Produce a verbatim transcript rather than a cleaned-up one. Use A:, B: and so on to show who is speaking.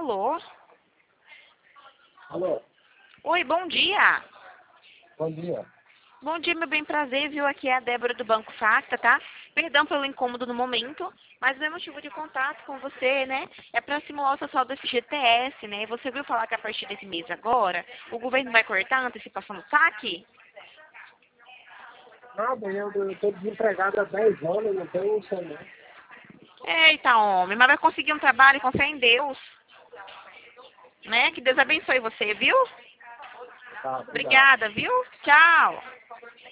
A: Alô?
B: Alô,
A: Oi, bom dia.
B: bom dia.
A: Bom dia, meu bem, prazer, viu? Aqui é a Débora do Banco Facta, tá? Perdão pelo incômodo no momento, mas meu motivo de contato com você, né, é para simular o seu saldo do F G T S, né? Você viu falar que a partir desse mês agora, o governo vai cortar a antecipação do saque?
B: Nada, eu estou desempregado há dez anos, não tenho isso não.
A: Eita, homem, mas vai conseguir um trabalho com fé em Deus, né? Que Deus abençoe você, viu?
B: Tá, obrigado.
A: Obrigada, viu? Tchau.